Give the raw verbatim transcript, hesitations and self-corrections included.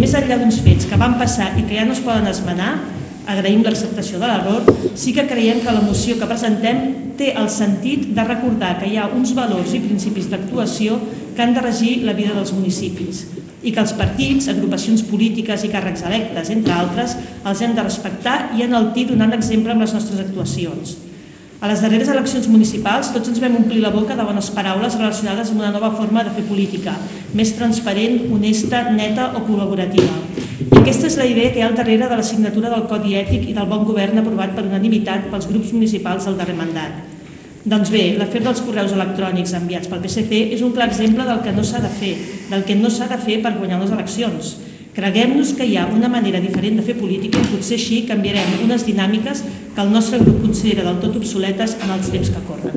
més enllà d'uns fets que van passar i que ja no es poden esmenar, agraïm l'acceptació de l'error, sí que creiem que la moció que presentem té el sentit de recordar que hi ha uns valors i principis d'actuació que han de regir la vida dels municipis i que els partits, agrupacions polítiques i càrrecs electes, entre altres, els hem de respectar i enaltir donant exemple amb les nostres actuacions. A les darreres eleccions municipals tots ens vam omplir la boca de bones paraules relacionades amb una nova forma de fer política, més transparent, honesta, neta o col·laborativa. I aquesta és la idea que hi ha al darrere de la signatura del Codi Ètic i del bon govern aprovat per unanimitat pels grups municipals del darrer mandat. Doncs bé, l'afer dels correus electrònics enviats pel P S C és un clar exemple del que no s'ha de fer, del que no s'ha de fer per guanyar les eleccions. Creguem-nos que hi ha una manera diferent de fer política i potser així canviarem unes dinàmiques que el nostre grup considera del tot obsoletes en els temps que corren.